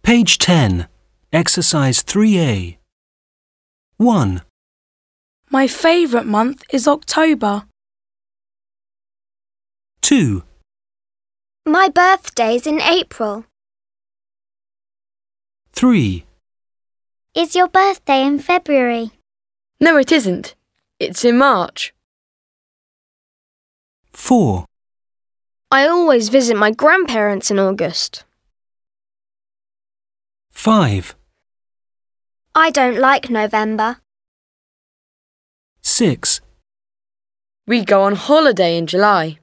Page 10. Exercise 3A. 1, My favourite month is October. 2, My birthday's in April. 3, Is your birthday in February? No, it isn't. It's in March. 4, I always visit my grandparents in August. 5, I don't like November. 6, We go on holiday in July.